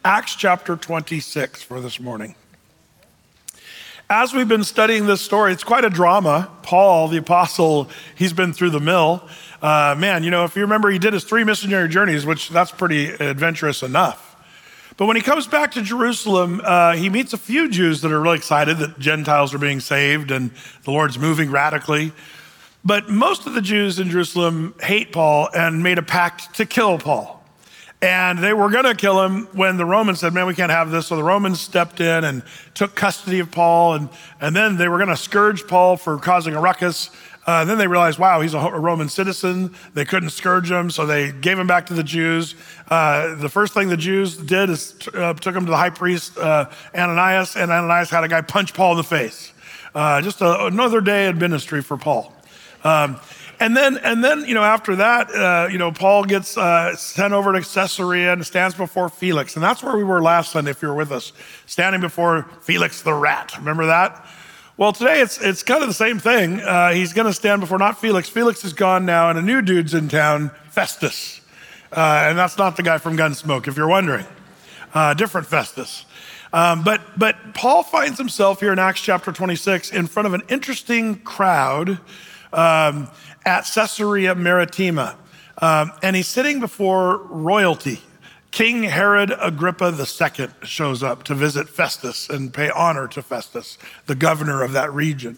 Acts chapter 26 for this morning. As we've been studying this story, it's quite a drama. Paul, the apostle, he's been through the mill. If you remember, he did his 3 missionary journeys, which that's pretty adventurous enough. But when he comes back to Jerusalem, he meets a few Jews that are really excited that Gentiles are being saved and the Lord's moving radically. But most of the Jews in Jerusalem hate Paul and made a pact to kill Paul. And they were gonna kill him when the Romans said, man, we can't have this. So the Romans stepped in and took custody of Paul. And then they were gonna scourge Paul for causing a ruckus. Then they realized, wow, he's a Roman citizen. They couldn't scourge him, so they gave him back to the Jews. The first thing the Jews did is took him to the high priest, Ananias, and Ananias had a guy punch Paul in the face. Just another day in ministry for Paul. And then, after that, Paul gets sent over to Caesarea and stands before Felix. And that's where we were last Sunday, if you were with us, standing before Felix the rat. Remember that? Well, today it's kind of the same thing. He's going to stand before not Felix. Felix is gone now, and a new dude's in town, Festus. And that's not the guy from Gunsmoke, if you're wondering. Different Festus. But Paul finds himself here in Acts chapter 26 in front of an interesting crowd at Caesarea Maritima. And he's sitting before royalty. King Herod Agrippa II shows up to visit Festus and pay honor to Festus, the governor of that region.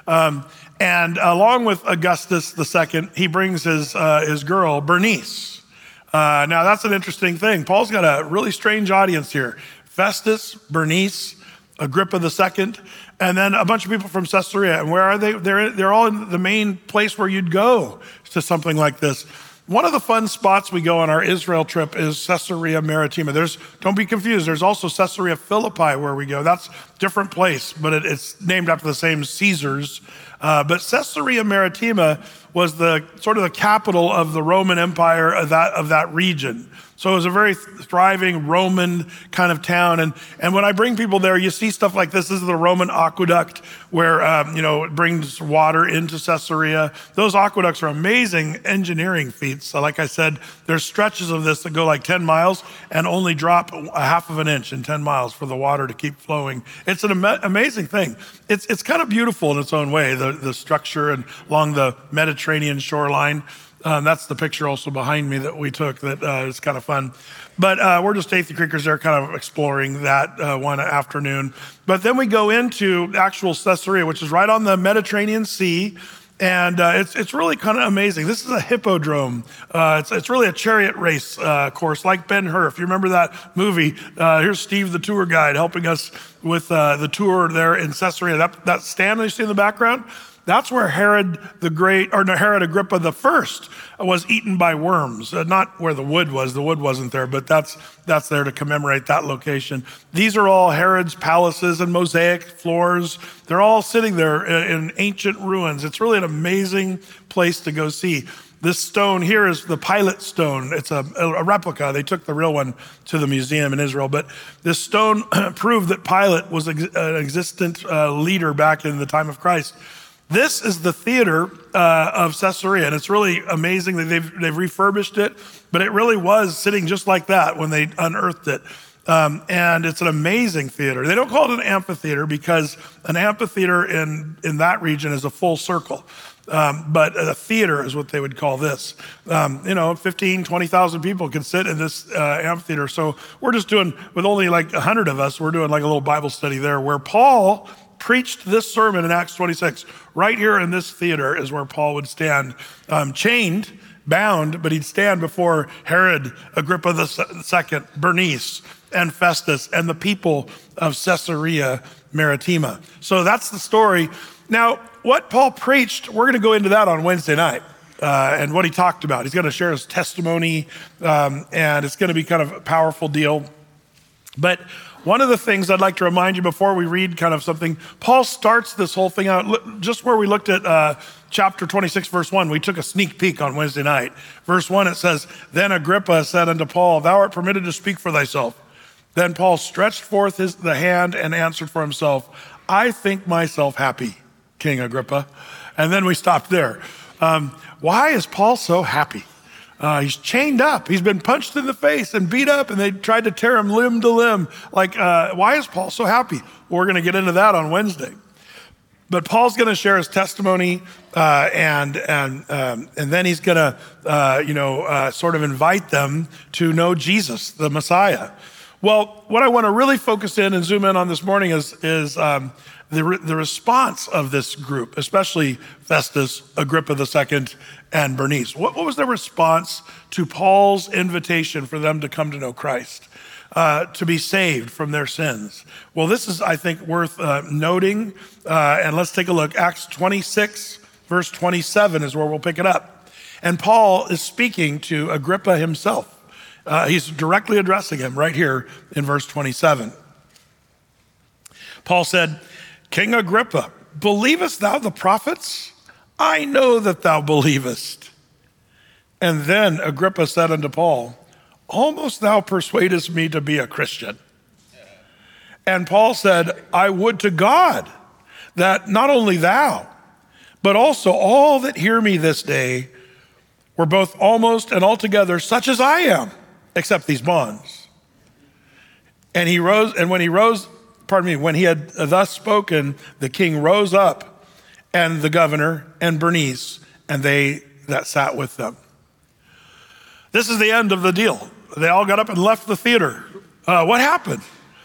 And along with Augustus II, he brings his girl, Bernice. Now that's an interesting thing. Paul's got a really strange audience here. Festus, Bernice, Agrippa II, and then a bunch of people from Caesarea. And where are they? They're all in the main place where you'd go to something like this. One of the fun spots we go on our Israel trip is Caesarea Maritima. Don't be confused, there's also Caesarea Philippi where we go. That's a different place, but it's named after the same Caesars. But Caesarea Maritima was the sort of the capital of the Roman Empire of that region. So it was a very thriving Roman kind of town. And when I bring people there, you see stuff like this. This is the Roman aqueduct where, it brings water into Caesarea. Those aqueducts are amazing engineering feats. So like I said, there's stretches of this that go like 10 miles and only drop a half of an inch in 10 miles for the water to keep flowing. It's an amazing thing. It's kind of beautiful in its own way, the structure and along the Mediterranean shoreline. That's the picture also behind me that we took that is kind of fun. But we're just Athey Creekers there kind of exploring that one afternoon. But then we go into actual Caesarea, which is right on the Mediterranean Sea. And it's really kind of amazing. This is a hippodrome. It's really a chariot race course like Ben-Hur. If you remember that movie, here's Steve, the tour guide, helping us with the tour there in Caesarea. That stand that you see in the background, that's where Herod Agrippa I was eaten by worms. Not where the wood wasn't there, but that's there to commemorate that location. These are all Herod's palaces and mosaic floors. They're all sitting there in ancient ruins. It's really an amazing place to go see. This stone here is the Pilate stone. It's a replica. They took the real one to the museum in Israel, but this stone proved that Pilate was an existent leader back in the time of Christ. This is the theater of Caesarea, and it's really amazing that they've refurbished it, but it really was sitting just like that when they unearthed it. And it's an amazing theater. They don't call it an amphitheater because an amphitheater in that region is a full circle. But a theater is what they would call this. 15, 20,000 people can sit in this amphitheater. So we're just doing, with only like 100 of us, we're doing like a little Bible study there where Paul preached this sermon in Acts 26. Right here in this theater is where Paul would stand, chained, bound, but he'd stand before Herod Agrippa II, Bernice, and Festus, and the people of Caesarea Maritima. So that's the story. Now, what Paul preached, we're going to go into that on Wednesday night, and what he talked about. He's going to share his testimony, and it's going to be kind of a powerful deal. But one of the things I'd like to remind you before we read kind of something, Paul starts this whole thing out, just where we looked at chapter 26, verse 1, we took a sneak peek on Wednesday night. Verse 1, it says, "Then Agrippa said unto Paul, Thou art permitted to speak for thyself. Then Paul stretched forth the hand and answered for himself, I think myself happy, King Agrippa." And then we stopped there. Why is Paul so happy? He's chained up. He's been punched in the face and beat up, and they tried to tear him limb to limb. Why is Paul so happy? Well, we're going to get into that on Wednesday. But Paul's going to share his testimony, and then he's going to, sort of invite them to know Jesus, the Messiah. Well, what I want to really focus in and zoom in on this morning is the response of this group, especially Festus, Agrippa II, and Bernice. What was their response to Paul's invitation for them to come to know Christ? To be saved from their sins. Well, this is, I think, worth noting. And let's take a look. Acts 26, verse 27 is where we'll pick it up. And Paul is speaking to Agrippa himself. He's directly addressing him right here in verse 27. Paul said, "King Agrippa, believest thou the prophets? I know that thou believest." And then Agrippa said unto Paul, "Almost thou persuadest me to be a Christian." And Paul said, "I would to God that not only thou, but also all that hear me this day were both almost and altogether such as I am, except these bonds." And he rose, and when he had thus spoken, the king rose up, and the governor and Bernice, and they that sat with them. This is the end of the deal. They all got up and left the theater. What happened?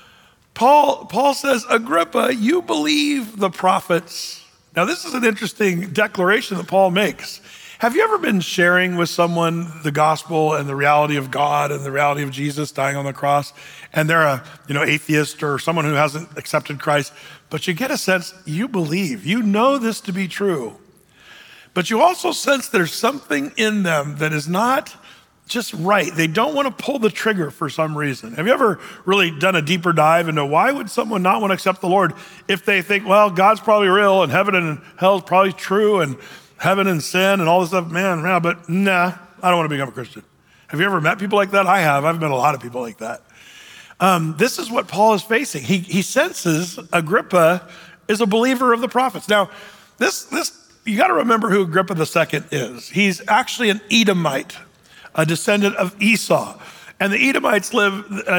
Paul says, "Agrippa, you believe the prophets." Now, this is an interesting declaration that Paul makes. Have you ever been sharing with someone the gospel and the reality of God and the reality of Jesus dying on the cross, and they're a atheist or someone who hasn't accepted Christ, but you get a sense you believe, you know this to be true, but you also sense there's something in them that is not just right. They don't want to pull the trigger for some reason. Have you ever really done a deeper dive into why would someone not want to accept the Lord if they think, well, God's probably real and heaven and hell is probably true and heaven and sin and all this stuff, but nah, I don't want to become a Christian. Have you ever met people like that? I have. I've met a lot of people like that. This is what Paul is facing. He senses Agrippa is a believer of the prophets. Now, this you got to remember who Agrippa II is. He's actually an Edomite, a descendant of Esau. And the Edomites live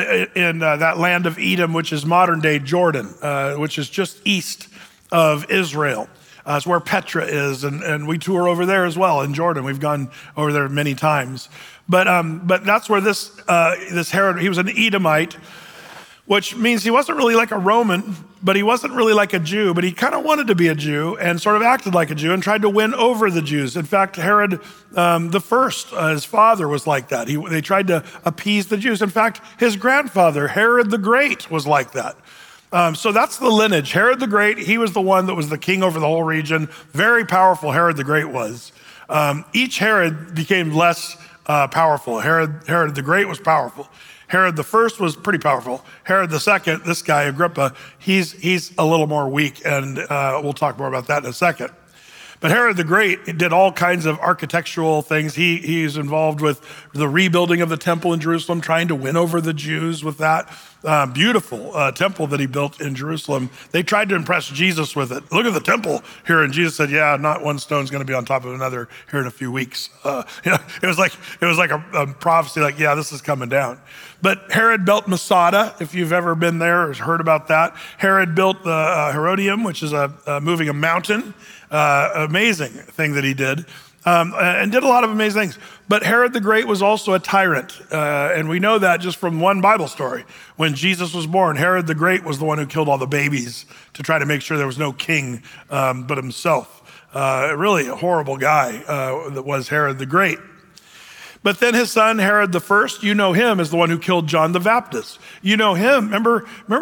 in that land of Edom, which is modern day Jordan, which is just east of Israel. It's where Petra is, and we tour over there as well in Jordan. We've gone over there many times. But that's where this Herod, he was an Edomite, which means he wasn't really like a Roman, but he wasn't really like a Jew, but he kind of wanted to be a Jew and sort of acted like a Jew and tried to win over the Jews. In fact, Herod the first, his father was like that. They tried to appease the Jews. In fact, his grandfather, Herod the Great, was like that. So that's the lineage. Herod the Great, he was the one that was the king over the whole region. Very powerful, Herod the Great was. Each Herod became less powerful. Herod the Great was powerful. Herod the First was pretty powerful. Herod the Second, this guy, Agrippa, he's a little more weak, and we'll talk more about that in a second. But Herod the Great did all kinds of architectural things. He's involved with the rebuilding of the temple in Jerusalem, trying to win over the Jews with that beautiful temple that he built in Jerusalem. They tried to impress Jesus with it. Look at the temple here. And Jesus said, yeah, not one stone's going to be on top of another here in a few weeks. It was like a prophecy, like, yeah, this is coming down. But Herod built Masada, if you've ever been there or heard about that. Herod built the Herodium, which is moving a mountain. Amazing thing that he did, and did a lot of amazing things. But Herod the Great was also a tyrant, and we know that just from one Bible story. When Jesus was born, Herod the Great was the one who killed all the babies to try to make sure there was no king but himself. Really a horrible guy that was Herod the Great. But then his son, Herod the First, you know him as the one who killed John the Baptist. You know him. Remember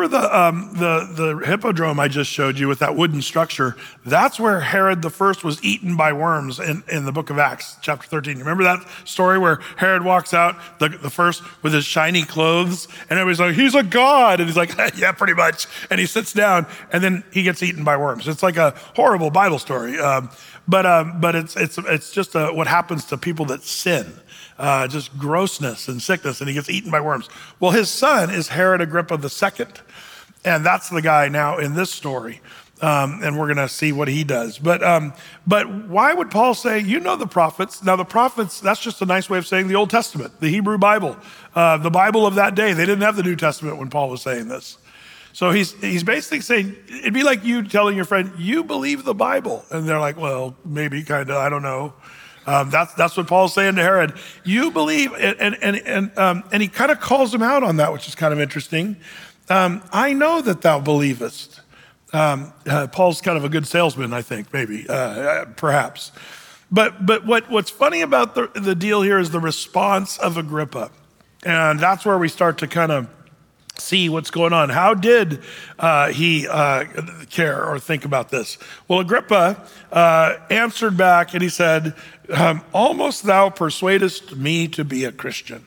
the hippodrome I just showed you with that wooden structure? That's where Herod the First was eaten by worms in the book of Acts, chapter 13. You remember that story where Herod walks out, the first, with his shiny clothes, and everybody's like, he's a god. And he's like, yeah, pretty much. And he sits down, and then he gets eaten by worms. It's like a horrible Bible story. But it's just what happens to people that sin. Just grossness and sickness, and he gets eaten by worms. Well, his son is Herod Agrippa II, and that's the guy now in this story. And we're going to see what he does. But why would Paul say, you know the prophets? Now the prophets, that's just a nice way of saying the Old Testament, the Hebrew Bible, the Bible of that day. They didn't have the New Testament when Paul was saying this. So he's basically saying, it'd be like you telling your friend, you believe the Bible. And they're like, well, maybe, kind of, I don't know. That's what Paul's saying to Herod. You believe, and he kind of calls him out on that, which is kind of interesting. I know that thou believest. Paul's kind of a good salesman, I think, maybe, perhaps. But what's funny about the deal here is the response of Agrippa. And that's where we start to kind of see what's going on. How did he care or think about this? Well, Agrippa answered back and he said, almost thou persuadest me to be a Christian.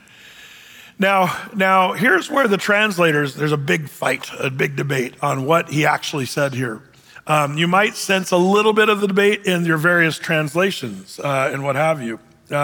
Now, here's where the translators, there's a big fight, a big debate on what he actually said here. You might sense a little bit of the debate in your various translations and what have you.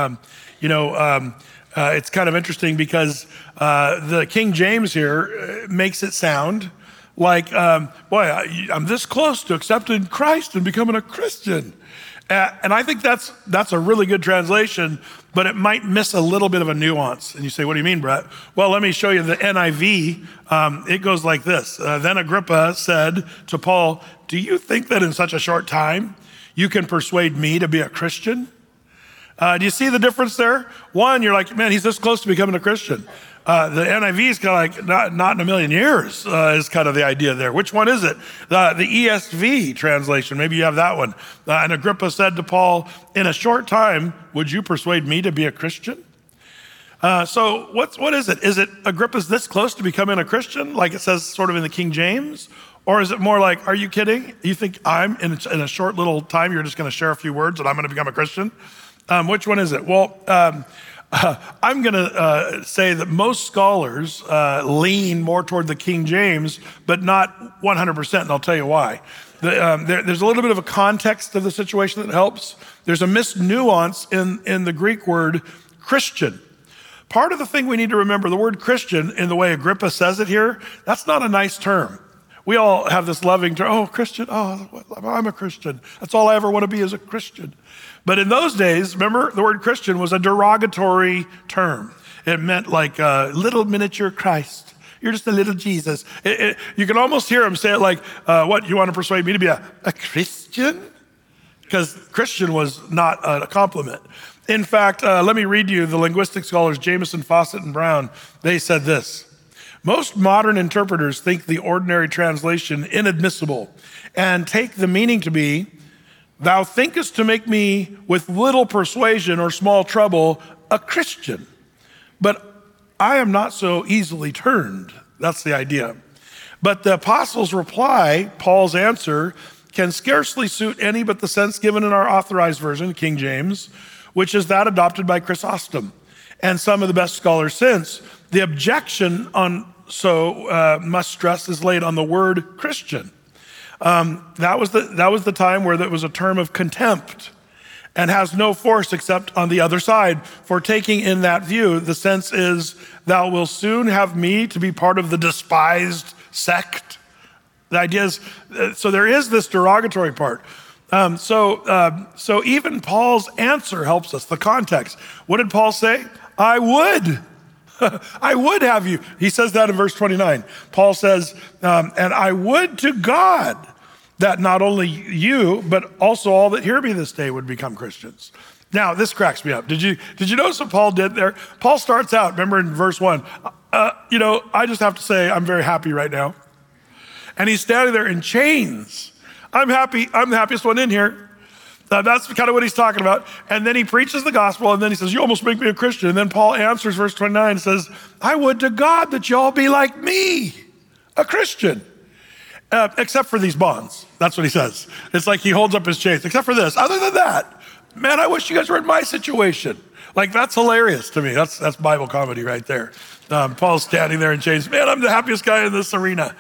It's kind of interesting because the King James here makes it sound like, I'm this close to accepting Christ and becoming a Christian. And I think that's a really good translation, but it might miss a little bit of a nuance. And you say, what do you mean, Brett? Well, let me show you the NIV. It goes like this. Then Agrippa said to Paul, do you think that in such a short time you can persuade me to be a Christian? Do you see the difference there? One, you're like, man, he's this close to becoming a Christian. The NIV is kind of like, not in a million years is kind of the idea there. Which one is it? The ESV translation, maybe you have that one. And Agrippa said to Paul, in a short time, would you persuade me to be a Christian? So what is it? Is it Agrippa's this close to becoming a Christian, like it says sort of in the King James? Or is it more like, are you kidding? You think I'm in a short little time, you're just going to share a few words and I'm going to become a Christian? Which one is it? Well, I'm going to say that most scholars lean more toward the King James, but not 100%, and I'll tell you why. There's a little bit of a context of the situation that helps. There's a missed nuance in the Greek word Christian. Part of the thing we need to remember, the word Christian, in the way Agrippa says it here, that's not a nice term. We all have this loving term, oh, Christian, oh, I'm a Christian. That's all I ever want to be is a Christian. But in those days, remember, the word Christian was a derogatory term. It meant like a little miniature Christ. You're just a little Jesus. You can almost hear him say it like, what, you want to persuade me to be a Christian? Because Christian was not a compliment. In fact, let me read you the linguistic scholars, Jamieson, Fawcett, and Brown. They said this. Most modern interpreters think the ordinary translation inadmissible and take the meaning to be, thou thinkest to make me with little persuasion or small trouble a Christian, but I am not so easily turned. That's the idea. But the apostles' reply, Paul's answer, can scarcely suit any but the sense given in our authorized version, King James, which is that adopted by Chrysostom and some of the best scholars since. The objection must stress is laid on the word Christian. That was the time where there was a term of contempt and has no force except on the other side. For taking in that view, the sense is, thou will soon have me to be part of the despised sect. The idea is, so there is this derogatory part. So even Paul's answer helps us, the context. What did Paul say? I would. I would have you. He says that in verse 29. Paul says, and I would to God that not only you, but also all that hear me this day would become Christians. Now, this cracks me up. Did you notice what Paul did there? Paul starts out, remember in verse 1, I just have to say I'm very happy right now. And he's standing there in chains. I'm happy. I'm the happiest one in here. That's kind of what he's talking about. And then he preaches the gospel, and then he says, you almost make me a Christian. And then Paul answers verse 29 and says, I would to God that y'all be like me, a Christian, except for these bonds. That's what he says. It's like he holds up his chains, except for this. Other than that, man, I wish you guys were in my situation. Like, that's hilarious to me. That's Bible comedy right there. Paul's standing there in chains. Man, I'm the happiest guy in this arena.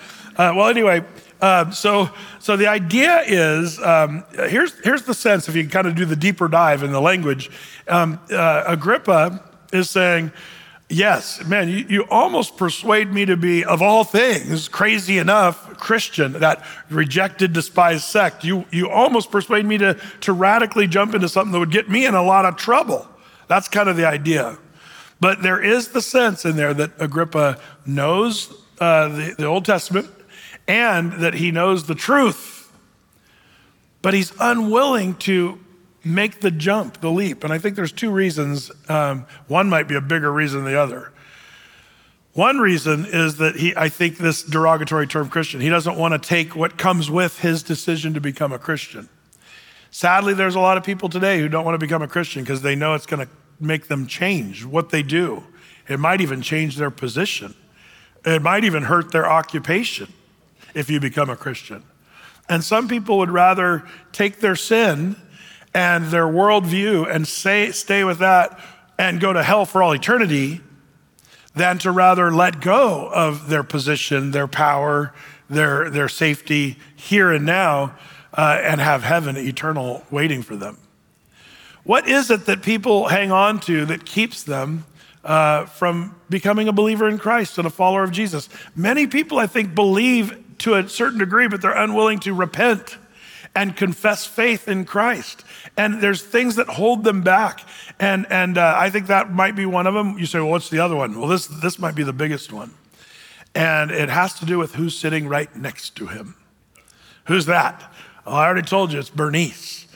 So the idea is, here's the sense, if you kind of do the deeper dive in the language, Agrippa is saying, yes, man, you almost persuade me to be, of all things, crazy enough, Christian, that rejected, despised sect. You almost persuade me to radically jump into something that would get me in a lot of trouble. That's kind of the idea. But there is the sense in there that Agrippa knows the Old Testament and that he knows the truth, but he's unwilling to make the jump, the leap. And I think there's two reasons. One might be a bigger reason than the other. One reason is that I think this derogatory term Christian, he doesn't want to take what comes with his decision to become a Christian. Sadly, there's a lot of people today who don't want to become a Christian because they know it's going to make them change what they do. It might even change their position. It might even hurt their occupation if you become a Christian. And some people would rather take their sin and their worldview and stay with that and go to hell for all eternity than to rather let go of their position, their power, their safety here and now, and have heaven eternal waiting for them. What is it that people hang on to that keeps them from becoming a believer in Christ and a follower of Jesus? Many people, I think, believe to a certain degree, but they're unwilling to repent and confess faith in Christ. And there's things that hold them back. And I think that might be one of them. You say, well, what's the other one? Well, this might be the biggest one. And it has to do with who's sitting right next to him. Who's that? Well, I already told you, it's Bernice.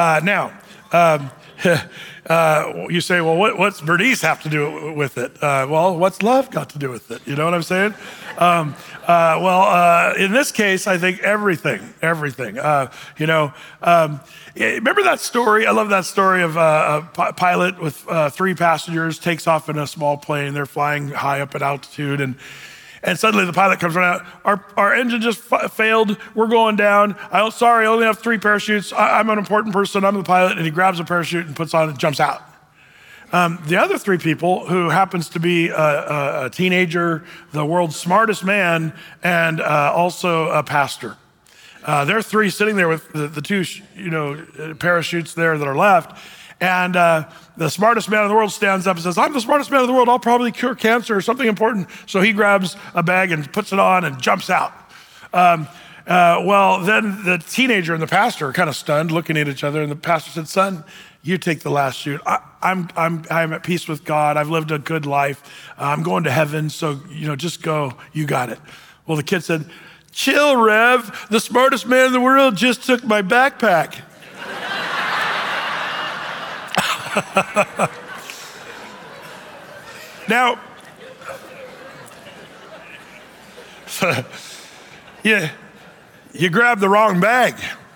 You say, well, what's Bernice have to do with it? Well, what's love got to do with it? You know what I'm saying? In this case, I think everything. Remember that story? I love that story of a pilot with 3 passengers takes off in a small plane. They're flying high up at altitude, and suddenly the pilot comes running out. Our engine just failed. We're going down. Sorry, I only have 3 parachutes. I'm an important person. I'm the pilot. And he grabs a parachute and puts on and jumps out. The other 3 people, who happens to be a teenager, the world's smartest man, and also a pastor. There are 3 sitting there with the 2, parachutes there that are left. And the smartest man in the world stands up and says, I'm the smartest man in the world. I'll probably cure cancer or something important. So he grabs a bag and puts it on and jumps out. Then the teenager and the pastor are kind of stunned, looking at each other. And the pastor said, son, you take the last chute. I'm at peace with God. I've lived a good life. I'm going to heaven. So, just go. You got it. Well, the kid said, chill, Rev. The smartest man in the world just took my backpack. Now, you grabbed the wrong bag.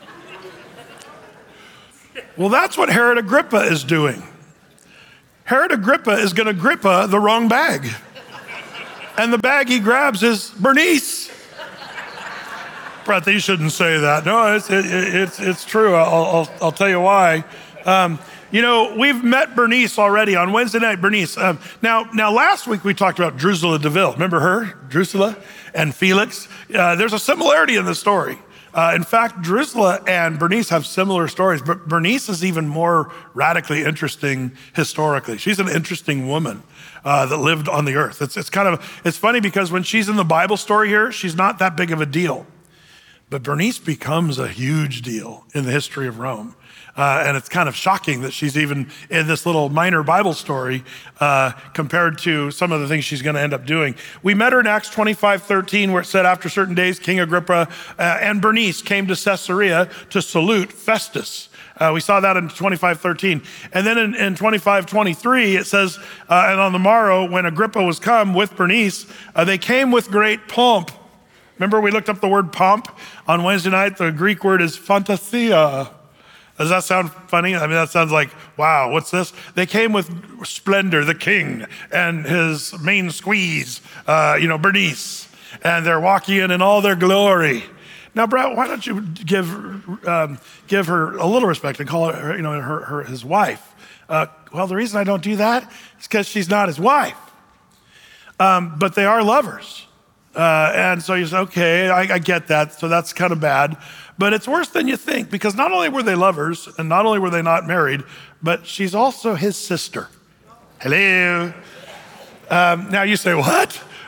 Well, that's what Herod Agrippa is doing. Herod Agrippa is going to grippa the wrong bag. And the bag he grabs is Bernice. Brett, you shouldn't say that. No, it's true. I'll tell you why. We've met Bernice already on Wednesday night. Bernice. Now, last week we talked about Drusilla DeVille. Remember her, Drusilla and Felix? There's a similarity in the story. In fact, Drusilla and Bernice have similar stories, but Bernice is even more radically interesting historically. She's an interesting woman that lived on the earth. It's funny because when she's in the Bible story here, she's not that big of a deal. But Bernice becomes a huge deal in the history of Rome. And it's kind of shocking that she's even in this little minor Bible story compared to some of the things she's going to end up doing. We met her in Acts 25:13, where it said, after certain days, King Agrippa and Bernice came to Caesarea to salute Festus. We saw that in 25:13. And then in 25:23, it says, and on the morrow, when Agrippa was come with Bernice, they came with great pomp. Remember, we looked up the word pomp on Wednesday night. The Greek word is fantasia. Does that sound funny? I mean, that sounds like, wow, what's this? They came with splendor, the king and his main squeeze, Bernice, and they're walking in all their glory. Now, Brett, why don't you give her a little respect and call her his wife? Well, the reason I don't do that is because she's not his wife, but they are lovers. And so you say, okay, I get that. So that's kind of bad. But it's worse than you think, because not only were they lovers and not only were they not married, but she's also his sister. Hello. Now you say, what?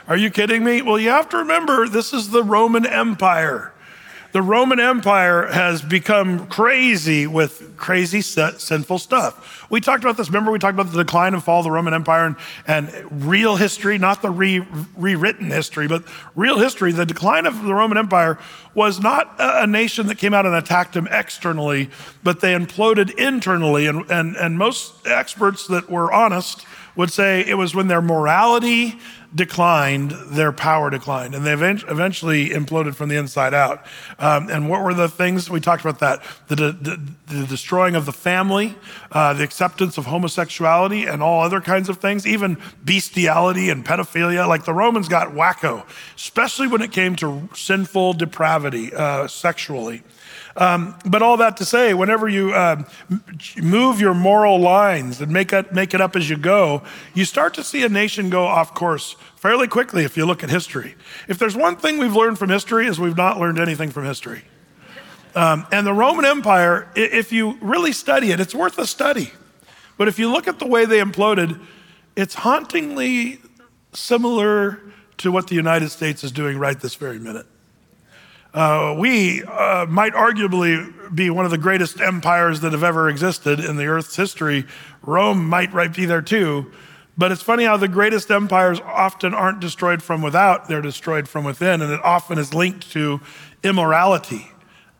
Are you kidding me? Well, you have to remember, this is the Roman Empire. The Roman Empire has become crazy with crazy sinful stuff. We talked about this. Remember, we talked about the decline and fall of the Roman Empire and real history, not the rewritten history, but real history. The decline of the Roman Empire was not a nation that came out and attacked them externally, but they imploded internally. And most experts that were honest would say it was when their morality declined, their power declined, and they eventually imploded from the inside out. And what were the things? We talked about that. The destroying of the family, the acceptance of homosexuality and all other kinds of things, even bestiality and pedophilia. Like the Romans got wacko, especially when it came to sinful depravity sexually. But all that to say, whenever you move your moral lines and make it up as you go, you start to see a nation go off course fairly quickly if you look at history. If there's one thing we've learned from history is we've not learned anything from history. And the Roman Empire, if you really study it, it's worth a study. But if you look at the way they imploded, it's hauntingly similar to what the United States is doing right this very minute. We might arguably be one of the greatest empires that have ever existed in the earth's history. Rome might be there too. But it's funny how the greatest empires often aren't destroyed from without, they're destroyed from within, and it often is linked to immorality.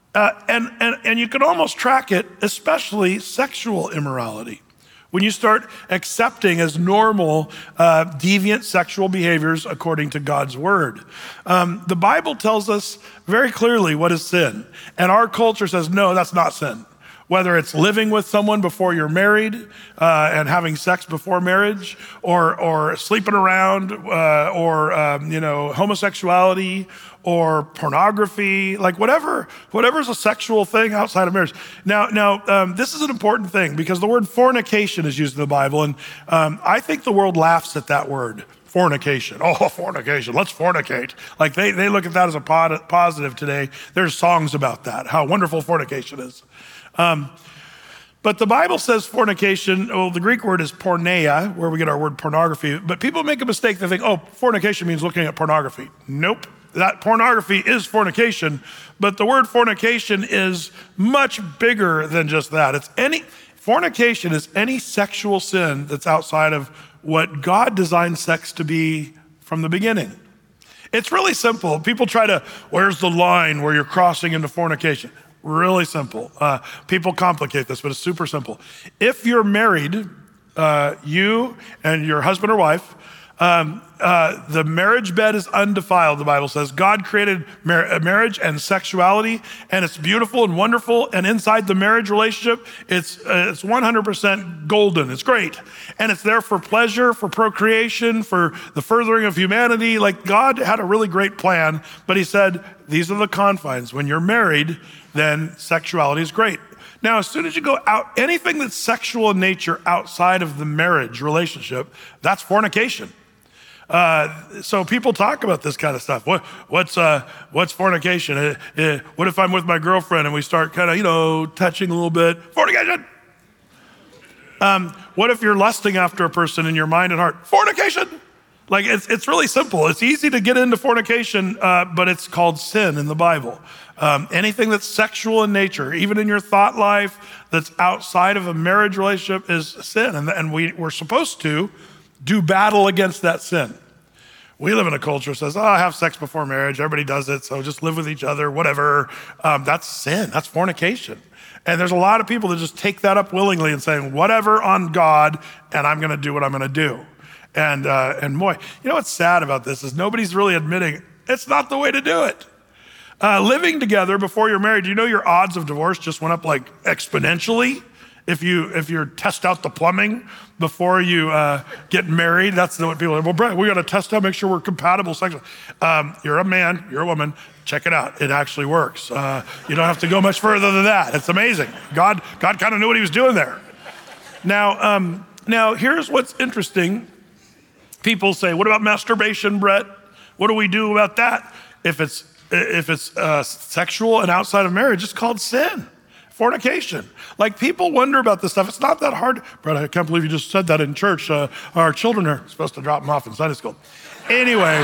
And you can almost track it, especially sexual immorality. When you start accepting as normal deviant sexual behaviors according to God's word. The Bible tells us very clearly what is sin. And our culture says, no, that's not sin. Whether it's living with someone before you're married and having sex before marriage, or sleeping around, or homosexuality, or pornography, like whatever's a sexual thing outside of marriage. Now, this is an important thing because the word fornication is used in the Bible, and I think the world laughs at that word. Fornication. Oh, fornication. Let's fornicate. Like they look at that as a positive today. There's songs about that, how wonderful fornication is. But the Bible says fornication, the Greek word is porneia, where we get our word pornography. But people make a mistake. They think, fornication means looking at pornography. Nope. That pornography is fornication, but the word fornication is much bigger than just that. Fornication is any sexual sin that's outside of what God designed sex to be from the beginning. It's really simple. People try to, where's the line where you're crossing into fornication? Really simple. People complicate this, but it's super simple. If you're married, you and your husband or wife, the marriage bed is undefiled, the Bible says. God created marriage and sexuality, and it's beautiful and wonderful. And inside the marriage relationship, it's 100% golden. It's great. And it's there for pleasure, for procreation, for the furthering of humanity. Like God had a really great plan, but he said, these are the confines. When you're married, then sexuality is great. Now, as soon as you go out, anything that's sexual in nature outside of the marriage relationship, that's fornication. So people talk about this kind of stuff. What's fornication? What if I'm with my girlfriend and we start kind of, touching a little bit? Fornication. What if you're lusting after a person in your mind and heart? Fornication. Like it's really simple. It's easy to get into fornication, but it's called sin in the Bible. Anything that's sexual in nature, even in your thought life, that's outside of a marriage relationship is sin. And we're supposed to do battle against that sin. We live in a culture that says, have sex before marriage. Everybody does it, so just live with each other, whatever. That's sin. That's fornication. And there's a lot of people that just take that up willingly and saying, whatever on God, and I'm going to do what I'm going to do. And boy, you know what's sad about this is nobody's really admitting it's not the way to do it. Living together before you're married, your odds of divorce just went up like exponentially. If you test out the plumbing before you get married, that's what people are. Well, Brett, we got to test out, make sure we're compatible sexually. You're a man, you're a woman. Check it out. It actually works. You don't have to go much further than that. It's amazing. God kind of knew what he was doing there. Now here's what's interesting. People say, what about masturbation, Brett? What do we do about that? If it's sexual and outside of marriage, it's called sin. Fornication. Like people wonder about this stuff. It's not that hard. Brett, I can't believe you just said that in church. Our children are supposed to drop them off in Sunday school. Anyway,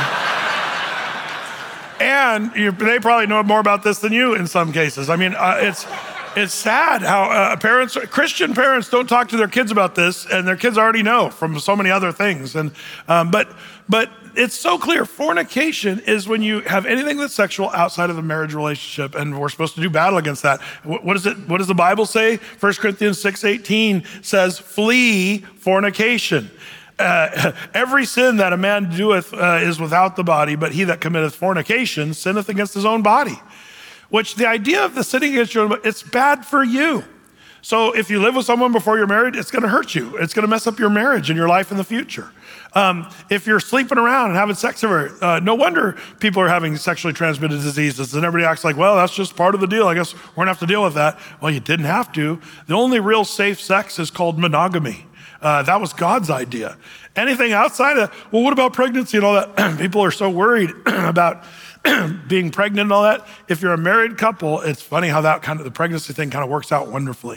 and they probably know more about this than you in some cases. I mean, it's sad how Christian parents don't talk to their kids about this, and their kids already know from so many other things. And but it's so clear. Fornication is when you have anything that's sexual outside of the marriage relationship, and we're supposed to do battle against that. What does the Bible say? 1 Corinthians 6:18 says, "Flee fornication." Every sin that a man doeth is without the body, but he that committeth fornication sinneth against his own body. Which the idea of the sinning against your own body, it's bad for you. So if you live with someone before you're married, it's gonna hurt you. It's gonna mess up your marriage and your life in the future. If you're sleeping around and having sex everywhere, no wonder people are having sexually transmitted diseases, and everybody acts like, well, that's just part of the deal. I guess we're gonna have to deal with that. Well, you didn't have to. The only real safe sex is called monogamy. That was God's idea. Anything outside of, well, what about pregnancy and all that? People are so worried about being pregnant and all that. If you're a married couple, it's funny how the pregnancy thing kind of works out wonderfully.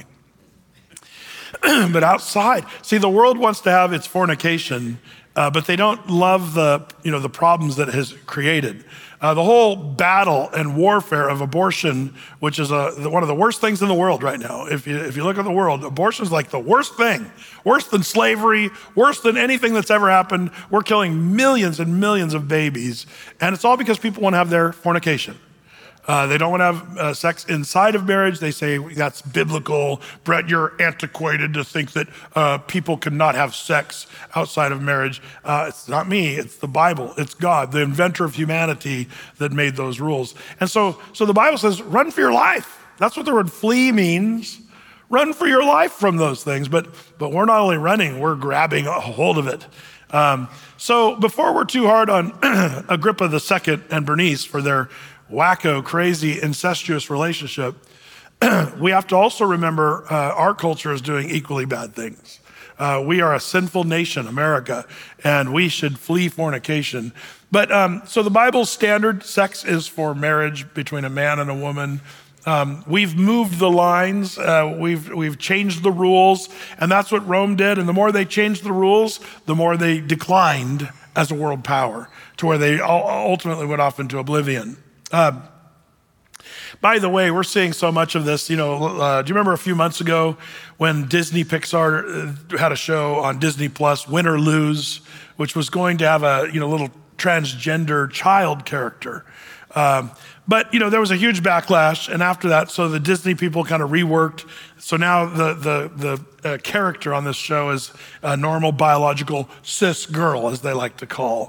But outside, see, the world wants to have its fornication, but they don't love the problems that it has created. The whole battle and warfare of abortion, which is one of the worst things in the world right now. If you look at the world, abortion is like the worst thing, worse than slavery, worse than anything that's ever happened. We're killing millions and millions of babies, and it's all because people want to have their fornication. They don't want to have sex inside of marriage. They say that's biblical. Brett, you're antiquated to think that people cannot have sex outside of marriage. It's not me, it's the Bible. It's God, the inventor of humanity, that made those rules. And so the Bible says, run for your life. That's what the word flee means. Run for your life from those things. But we're not only running, we're grabbing a hold of it. So before we're too hard on Agrippa II and Bernice for their wacko, crazy, incestuous relationship, we have to also remember our culture is doing equally bad things. We are a sinful nation, America, and we should flee fornication. But so the Bible's standard sex is for marriage between a man and a woman. We've moved the lines, we've changed the rules, and that's what Rome did. And the more they changed the rules, the more they declined as a world power, to where they ultimately went off into oblivion. By the way, we're seeing so much of this. Do you remember a few months ago when Disney Pixar had a show on Disney Plus, Win or Lose, which was going to have a little transgender child character. But there was a huge backlash, and after that, so the Disney people kind of reworked. So now the character on this show is a normal biological cis girl, as they like to call.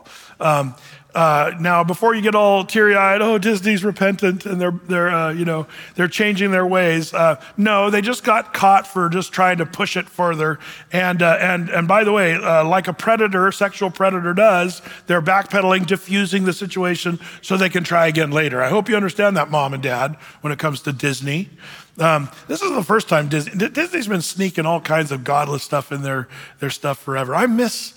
Now, before you get all teary-eyed, oh, Disney's repentant and they're changing their ways. No, they just got caught for just trying to push it further. And by the way, like a sexual predator does, they're backpedaling, diffusing the situation so they can try again later. I hope you understand that, Mom and Dad, when it comes to Disney. This is the first time Disney's been sneaking all kinds of godless stuff in their stuff forever. I miss,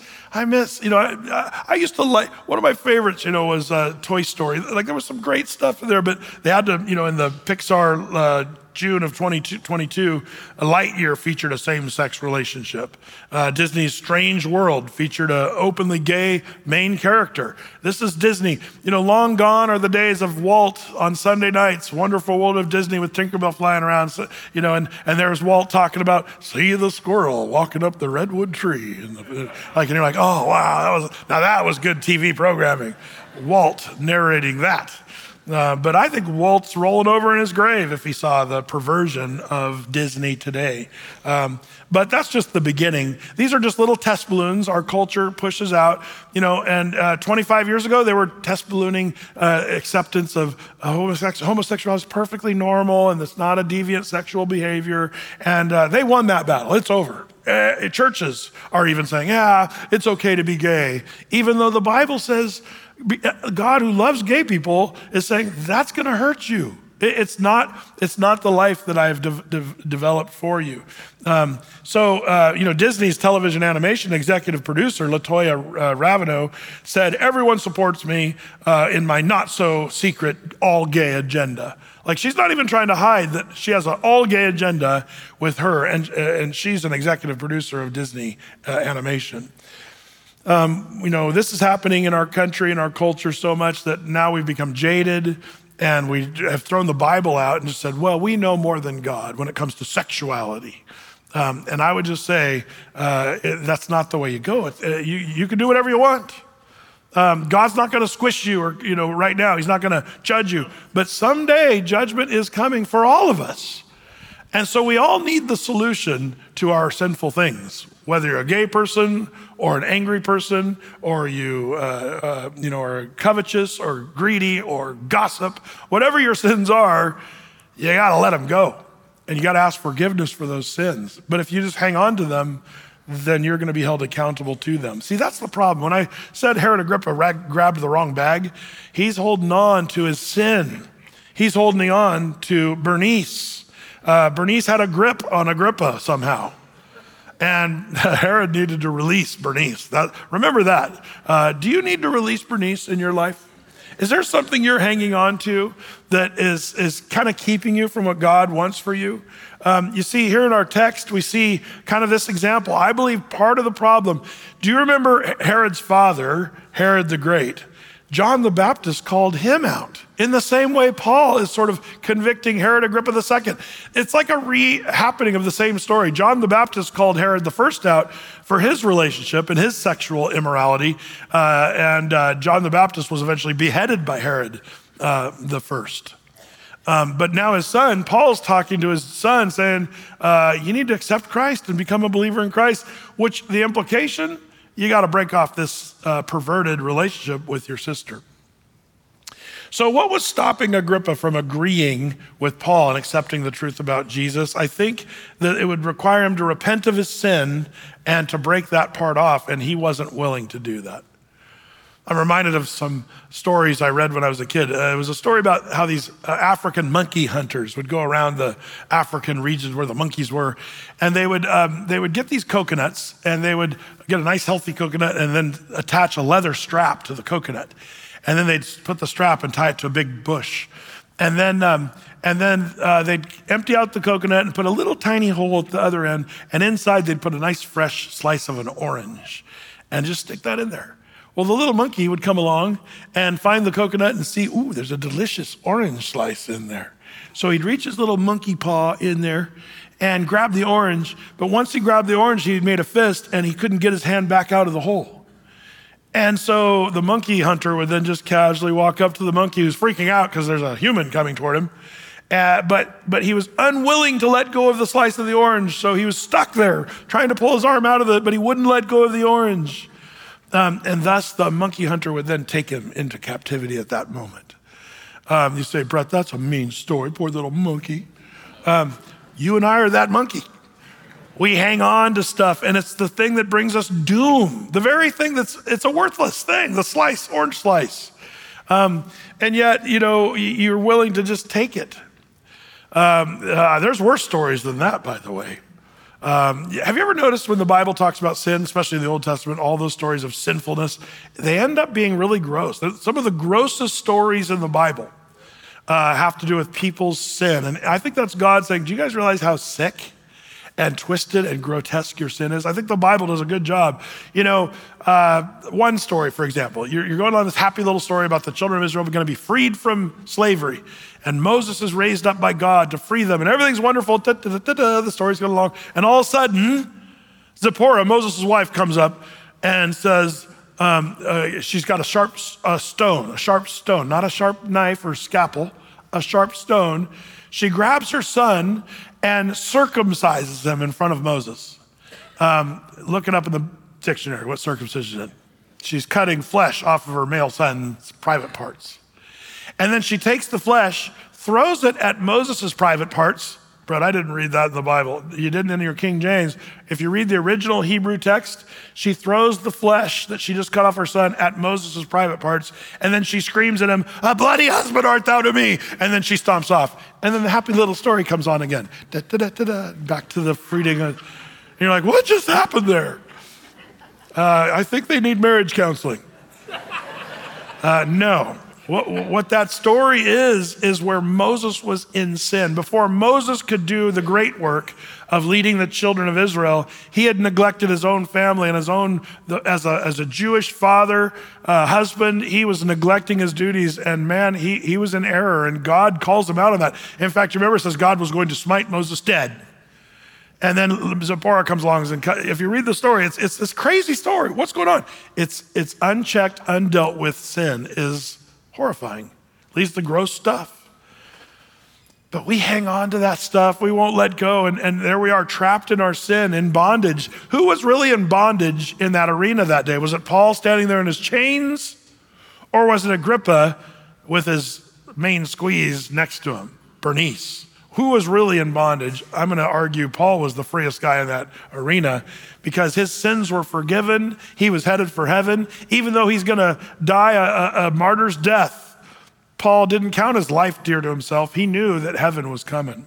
I used to like, one of my favorites, was Toy Story. Like there was some great stuff in there, but they had to, in the Pixar June of 2022, Lightyear featured a same-sex relationship. Disney's Strange World featured an openly gay main character. This is Disney. Long gone are the days of Walt on Sunday nights, Wonderful World of Disney with Tinkerbell flying around, and there's Walt talking about, see the squirrel walking up the redwood tree. And you're like, oh, wow, that was good TV programming. Walt narrating that. But I think Walt's rolling over in his grave if he saw the perversion of Disney today. But that's just the beginning. These are just little test balloons our culture pushes out, and 25 years ago, they were test ballooning acceptance of homosexuality is perfectly normal and it's not a deviant sexual behavior. And they won that battle. It's over. Churches are even saying, yeah, it's okay to be gay, even though the Bible says God, who loves gay people, is saying that's going to hurt you. It's not the life that I have developed for you. Disney's television animation executive producer, LaToya Ravino, said, everyone supports me in my not so secret all gay agenda. Like she's not even trying to hide that she has an all gay agenda with her, and she's an executive producer of Disney animation. This is happening in our country and our culture so much that now we've become jaded and we have thrown the Bible out and just said, well, we know more than God when it comes to sexuality. And I would just say, that's not the way you go. You can do whatever you want. God's not going to squish you or, right now, he's not going to judge you. But someday judgment is coming for all of us. And so we all need the solution to our sinful things, whether you're a gay person or an angry person, or you are covetous or greedy or gossip, whatever your sins are, you got to let them go. And you got to ask forgiveness for those sins. But if you just hang on to them, then you're going to be held accountable to them. See, that's the problem. When I said Herod Agrippa grabbed the wrong bag, he's holding on to his sin. He's holding on to Bernice. Bernice had a grip on Agrippa somehow. And Herod needed to release Bernice. Remember that. Do you need to release Bernice in your life? Is there something you're hanging on to that is kind of keeping you from what God wants for you? You see, here in our text, we see kind of this example. I believe part of the problem, do you remember Herod's father, Herod the Great? John the Baptist called him out in the same way Paul is sort of convicting Herod Agrippa II. It's like a re-happening of the same story. John the Baptist called Herod the First out for his relationship and his sexual immorality. And John the Baptist was eventually beheaded by Herod the First. But now his son, Paul's talking to his son saying, you need to accept Christ and become a believer in Christ, which the implication, you got to break off this perverted relationship with your sister. So what was stopping Agrippa from agreeing with Paul and accepting the truth about Jesus? I think that it would require him to repent of his sin and to break that part off, and he wasn't willing to do that. I'm reminded of some stories I read when I was a kid. It was a story about how these African monkey hunters would go around the African regions where the monkeys were, and they would get these coconuts, and they would get a nice healthy coconut and then attach a leather strap to the coconut. And then they'd put the strap and tie it to a big bush. And then they'd empty out the coconut and put a little tiny hole at the other end, and inside they'd put a nice fresh slice of an orange and just stick that in there. Well, the little monkey would come along and find the coconut and see, ooh, there's a delicious orange slice in there. So he'd reach his little monkey paw in there and grab the orange. But once he grabbed the orange, he made a fist and he couldn't get his hand back out of the hole. And so the monkey hunter would then just casually walk up to the monkey who's freaking out because there's a human coming toward him. But he was unwilling to let go of the slice of the orange. So he was stuck there trying to pull his arm out of it, but he wouldn't let go of the orange. And thus the monkey hunter would then take him into captivity at that moment. You say, Brett, that's a mean story, poor little monkey. You and I are that monkey. We hang on to stuff, and it's the thing that brings us doom. The very thing it's a worthless thing, the orange slice. And yet, you're willing to just take it. There's worse stories than that, by the way. Have you ever noticed when the Bible talks about sin, especially in the Old Testament, all those stories of sinfulness, they end up being really gross. Some of the grossest stories in the Bible have to do with people's sin. And I think that's God saying, do you guys realize how sick and twisted and grotesque your sin is? I think the Bible does a good job. One story, for example, you're going on this happy little story about the children of Israel going to be freed from slavery. And Moses is raised up by God to free them. And everything's wonderful. The story's going along. And all of a sudden, Zipporah, Moses' wife, comes up and says, she's got a sharp stone, not a sharp knife or scalpel, a sharp stone. She grabs her son and circumcises him in front of Moses. Look it up in the dictionary, what circumcision is. She's cutting flesh off of her male son's private parts. And then she takes the flesh, throws it at Moses' private parts. Brett, I didn't read that in the Bible. You didn't in your King James. If you read the original Hebrew text, she throws the flesh that she just cut off her son at Moses' private parts, and then she screams at him, "A bloody husband art thou to me!" And then she stomps off. And then the happy little story comes on again. Back to the freeing. And you're like, what just happened there? I think they need marriage counseling. No. What that story is where Moses was in sin. Before Moses could do the great work of leading the children of Israel, he had neglected his own family and his own, as a Jewish father, husband, he was neglecting his duties, and man, he was in error, and God calls him out on that. In fact, you remember it says God was going to smite Moses dead. And then Zipporah comes along, and if you read the story, it's this crazy story. What's going on? It's unchecked, undealt with sin is horrifying, leads to gross stuff. But we hang on to that stuff. We won't let go. And there we are, trapped in our sin, in bondage. Who was really in bondage in that arena that day? Was it Paul standing there in his chains? Or was it Agrippa with his main squeeze next to him, Bernice? Who was really in bondage? I'm going to argue Paul was the freest guy in that arena because his sins were forgiven. He was headed for heaven. Even though he's going to die a martyr's death, Paul didn't count his life dear to himself. He knew that heaven was coming.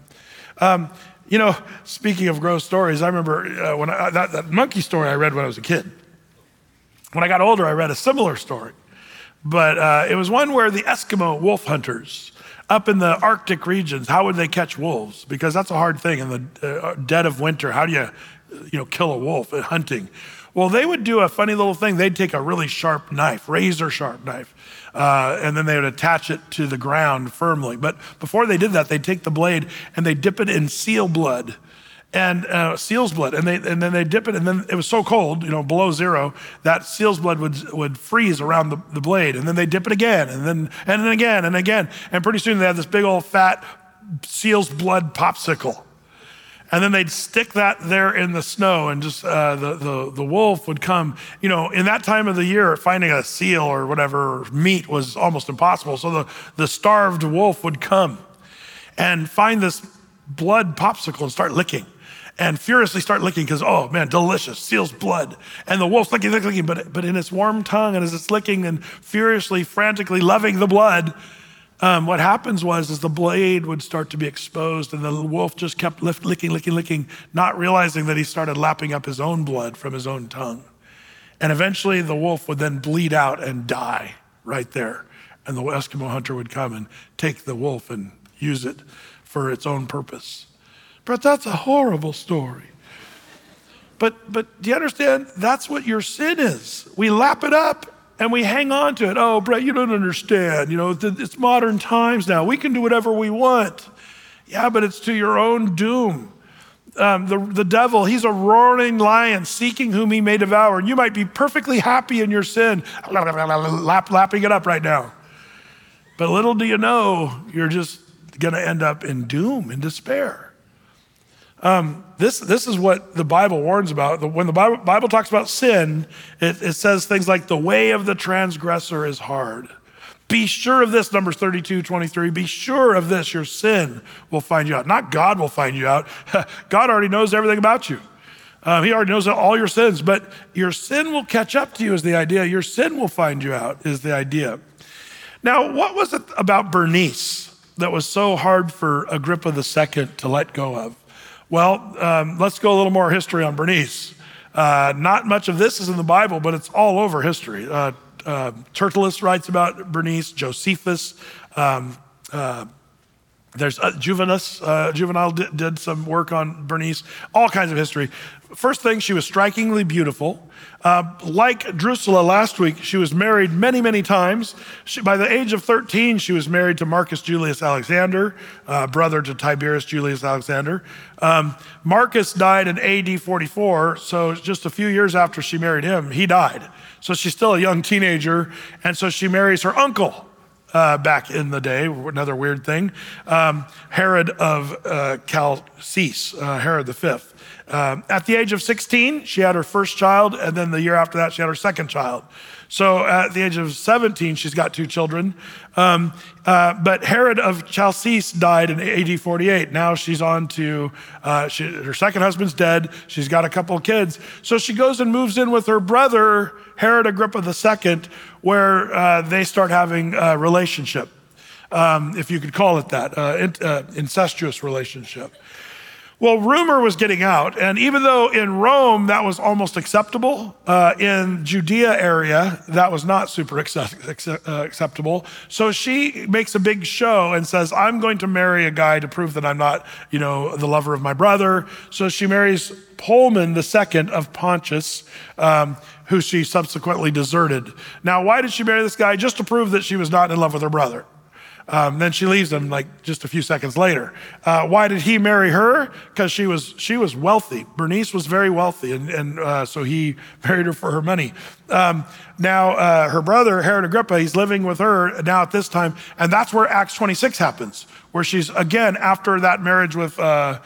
Speaking of gross stories, I remember when that monkey story I read when I was a kid. When I got older, I read a similar story. But it was one where the Eskimo wolf hunters up in the Arctic regions, how would they catch wolves? Because that's a hard thing in the dead of winter. How do you kill a wolf at hunting? Well, they would do a funny little thing. They'd take a really sharp knife, razor sharp knife, and then they would attach it to the ground firmly. But before they did that, they'd take the blade and they dip it in seal blood and seal's blood, and then they dip it, and then it was so cold, below zero, that seal's blood would freeze around the blade, and then they dip it again, and then again and again, and pretty soon they have this big old fat seal's blood popsicle. And then they'd stick that there in the snow, and just the wolf would come. In that time of the year, finding a seal or whatever meat was almost impossible. So the starved wolf would come and find this blood popsicle and start licking. And furiously start licking because, oh man, delicious, seal's blood. And the wolf's licking, but in its warm tongue, and as it's licking and furiously, frantically loving the blood, what happens is the blade would start to be exposed, and the wolf just kept licking, not realizing that he started lapping up his own blood from his own tongue. And eventually the wolf would then bleed out and die right there. And the Eskimo hunter would come and take the wolf and use it for its own purpose. But that's a horrible story. But do you understand? That's what your sin is. We lap it up and we hang on to it. Oh, Brett, you don't understand. It's modern times now. We can do whatever we want. Yeah, but it's to your own doom. The devil, he's a roaring lion seeking whom he may devour. And you might be perfectly happy in your sin, lapping it up right now. But little do you know, you're just going to end up in doom, in despair. This is what the Bible warns about. When the Bible talks about sin, it says things like the way of the transgressor is hard. Be sure of this, Numbers 32:23. Be sure of this, your sin will find you out. Not God will find you out. God already knows everything about you. He already knows all your sins, but your sin will catch up to you is the idea. Your sin will find you out is the idea. Now, what was it about Bernice that was so hard for Agrippa II to let go of? Well, let's go a little more history on Bernice. Not much of this is in the Bible, but it's all over history. Tertullus writes about Bernice, Josephus. There's Juvenal did some work on Bernice, all kinds of history. First thing, she was strikingly beautiful. Like Drusilla last week, she was married many, many times. By the age of 13, she was married to Marcus Julius Alexander, brother to Tiberius Julius Alexander. Marcus died in AD 44, so just a few years after she married him, he died. So she's still a young teenager, and so she marries her uncle. Back in the day, another weird thing, Herod of Chalcis, Herod V. At the age of 16, she had her first child, and then the year after that, she had her second child. So at the age of 17, she's got 2 children. But Herod of Chalcis died in AD 48. Now she's on to, her second husband's dead. She's got a couple of kids. So she goes and moves in with her brother, Herod Agrippa II, where they start having a relationship, if you could call it that, incestuous relationship. Well, rumor was getting out, and even though in Rome that was almost acceptable, in Judea area that was not super acceptable. So she makes a big show and says, I'm going to marry a guy to prove that I'm not, the lover of my brother. So she marries Polemon II of Pontus, who she subsequently deserted. Now, why did she marry this guy? Just to prove that she was not in love with her brother. Then she leaves him like just a few seconds later. Why did he marry her? Because she was wealthy. Bernice was very wealthy, and so he married her for her money. Now her brother, Herod Agrippa, he's living with her now at this time, and that's where Acts 26 happens, where she's again, after that marriage with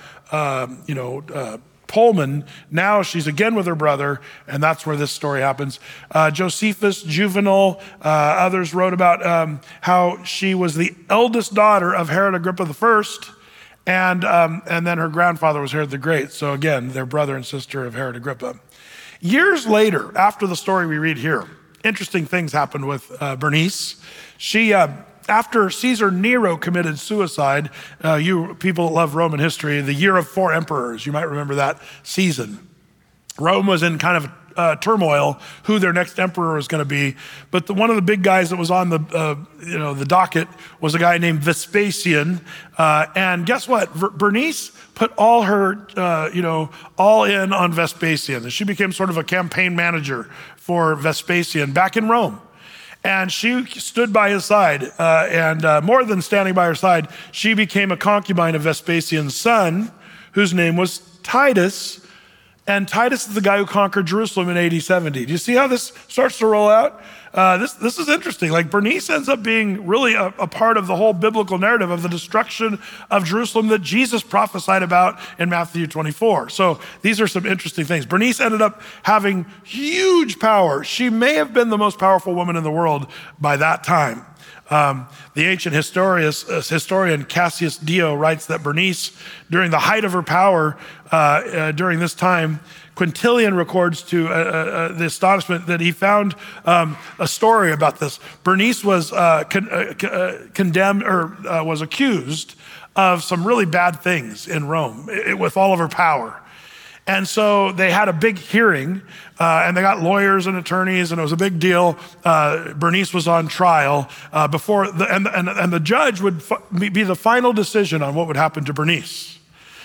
Polemon, now she's again with her brother, and that's where this story happens. Josephus, Juvenal, others wrote about how she was the eldest daughter of Herod Agrippa I, and then her grandfather was Herod the Great. So again, they're brother and sister of Herod Agrippa. Years later, after the story we read here, interesting things happened with Bernice. She after Caesar Nero committed suicide, you people that love Roman history, the year of 4 emperors, you might remember that season. Rome was in kind of turmoil, who their next emperor was going to be. But one of the big guys that was on the docket was a guy named Vespasian. And guess what? Bernice put all her, all in on Vespasian. And she became sort of a campaign manager for Vespasian back in Rome. And she stood by his side, and more than standing by her side, she became a concubine of Vespasian's son, whose name was Titus. And Titus is the guy who conquered Jerusalem in AD 70. Do you see how this starts to roll out? This is interesting. Like Bernice ends up being really a part of the whole biblical narrative of the destruction of Jerusalem that Jesus prophesied about in Matthew 24. So these are some interesting things. Bernice ended up having huge power. She may have been the most powerful woman in the world by that time. The ancient historian Cassius Dio writes that Bernice, during the height of her power during this time, Quintilian records to the astonishment that he found a story about this. Bernice was condemned or was accused of some really bad things in Rome with all of her power. And so they had a big hearing, and they got lawyers and attorneys, and it was a big deal. Bernice was on trial before, and the judge would be the final decision on what would happen to Bernice.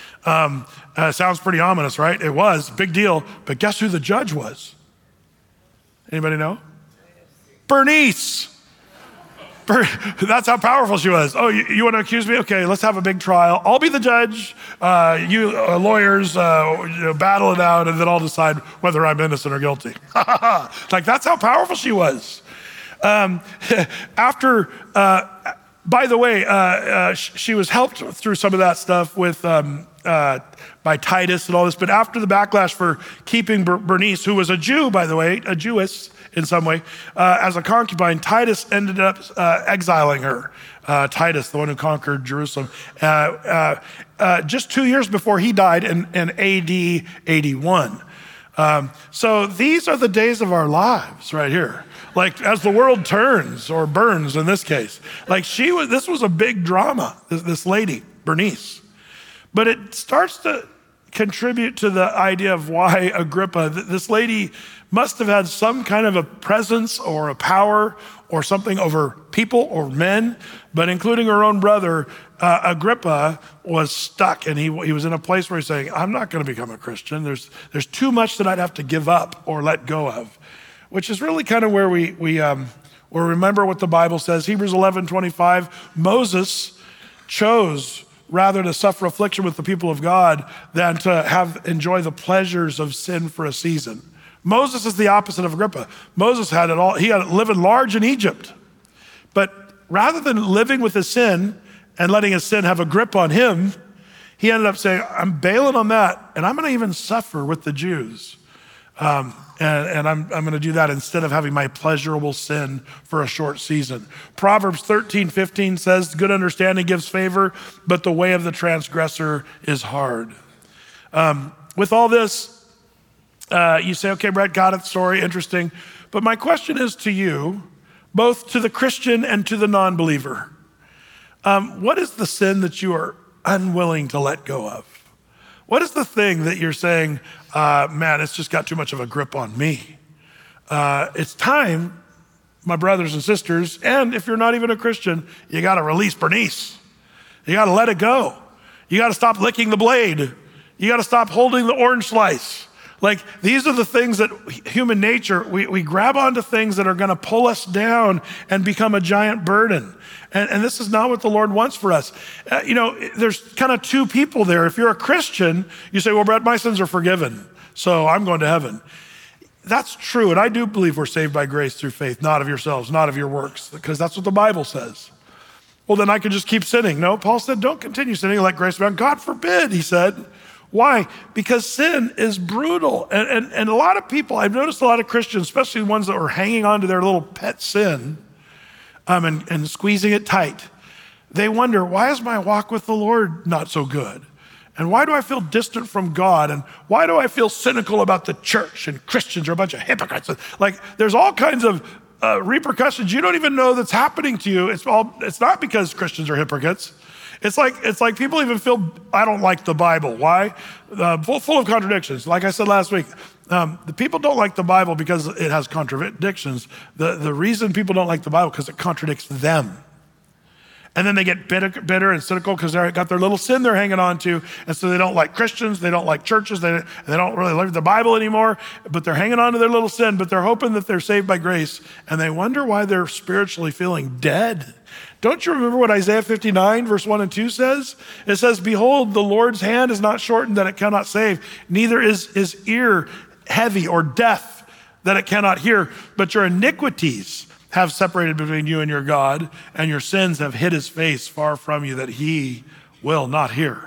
Sounds pretty ominous, right? It was, big deal. But guess who the judge was? Anybody know? Bernice. That's how powerful she was. Oh, you want to accuse me? Okay, let's have a big trial. I'll be the judge. You lawyers battle it out, and then I'll decide whether I'm innocent or guilty. Like, that's how powerful she was. By the way, she was helped through some of that stuff with by Titus and all this. But after the backlash for keeping Bernice, who was a Jew, by the way, a Jewess in some way, as a concubine, Titus ended up exiling her. Titus, the one who conquered Jerusalem, just 2 years before he died in AD 81. So these are the days of our lives right here. Like, as the world turns or burns in this case, like this was a big drama, this lady, Bernice. But it starts to contribute to the idea of why Agrippa, this lady must have had some kind of a presence or a power or something over people or men, but including her own brother, Agrippa was stuck, and he was in a place where he's saying, I'm not going to become a Christian. There's too much that I'd have to give up or let go of, which is really kind of where we remember what the Bible says. Hebrews 11:25, Moses chose rather to suffer affliction with the people of God than to enjoy the pleasures of sin for a season. Moses is the opposite of Agrippa. Moses had it all. He had living large in Egypt. But rather than living with his sin and letting his sin have a grip on him, he ended up saying, I'm bailing on that, and I'm going to even suffer with the Jews. And I'm going to do that instead of having my pleasurable sin for a short season. Proverbs 13:15 says, good understanding gives favor, but the way of the transgressor is hard. With all this, you say, okay, Brett, got it, story, interesting. But my question is to you, both to the Christian and to the non-believer. What is the sin that you are unwilling to let go of? What is the thing that you're saying, man, it's just got too much of a grip on me? It's time, my brothers and sisters, and if you're not even a Christian, you gotta release Bernice. You gotta let it go. You gotta stop licking the blade. You gotta stop holding the orange slice. Like, these are the things that human nature, we grab onto things that are gonna pull us down and become a giant burden. And this is not what the Lord wants for us. There's kind of two people there. If you're a Christian, you say, well, Brett, my sins are forgiven, so I'm going to heaven. That's true, and I do believe we're saved by grace through faith, not of yourselves, not of your works, because that's what the Bible says. Well, then I could just keep sinning. No, Paul said, don't continue sinning, let grace abound. God forbid, he said. Why? Because sin is brutal. And a lot of people, I've noticed a lot of Christians, especially the ones that are hanging on to their little pet sin and squeezing it tight. They wonder, why is my walk with the Lord not so good? And why do I feel distant from God? And why do I feel cynical about the church and Christians are a bunch of hypocrites? Like, there's all kinds of repercussions you don't even know that's happening to you. It's not because Christians are hypocrites. It's like people even feel, I don't like the Bible. Why? Full of contradictions. Like I said last week, the people don't like the Bible because it has contradictions. The reason people don't like the Bible because it contradicts them. And then they get bitter and cynical because they've got their little sin they're hanging on to. And so they don't like Christians, they don't like churches, they don't really love the Bible anymore, but they're hanging on to their little sin, but they're hoping that they're saved by grace. And they wonder why they're spiritually feeling dead. Don't you remember what Isaiah 59 verse 1 and 2 says? It says, behold, the Lord's hand is not shortened that it cannot save, neither is his ear heavy or deaf that it cannot hear, but your iniquities have separated between you and your God, and your sins have hid his face far from you that he will not hear.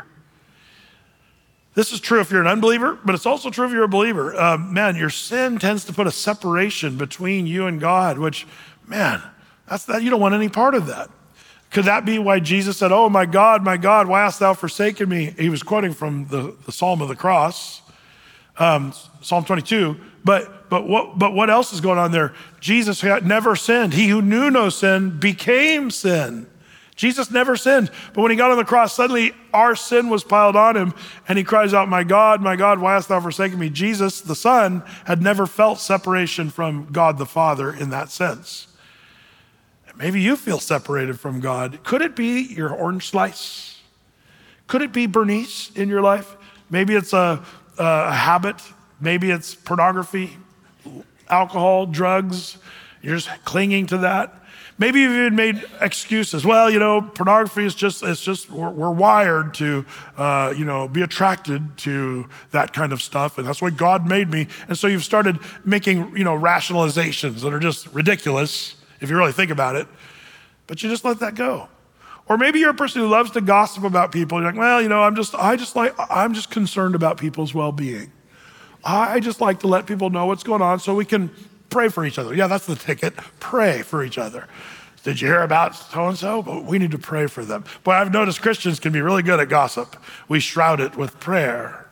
This is true if you're an unbeliever, but it's also true if you're a believer. Your sin tends to put a separation between you and God, which, you don't want any part of that. Could that be why Jesus said, oh, my God, why hast thou forsaken me? He was quoting from the Psalm of the Cross, Psalm 22. But what else is going on there? Jesus never sinned. He who knew no sin became sin. Jesus never sinned. But when he got on the cross, suddenly our sin was piled on him, and he cries out, my God, why hast thou forsaken me? Jesus, the Son, had never felt separation from God the Father in that sense. Maybe you feel separated from God. Could it be your orange slice? Could it be Bernice in your life? Maybe it's a habit. Maybe it's pornography, alcohol, drugs. You're just clinging to that. Maybe you've even made excuses. Well, pornography is just we're wired to, be attracted to that kind of stuff. And that's why God made me. And so you've started making, rationalizations that are just ridiculous if you really think about it, but you just let that go. Or maybe you're a person who loves to gossip about people. You're like, well, I'm just concerned about people's well-being. I just like to let people know what's going on so we can pray for each other. Yeah, that's the ticket. Pray for each other. Did you hear about so-and-so? But we need to pray for them. Boy, I've noticed Christians can be really good at gossip. We shroud it with prayer.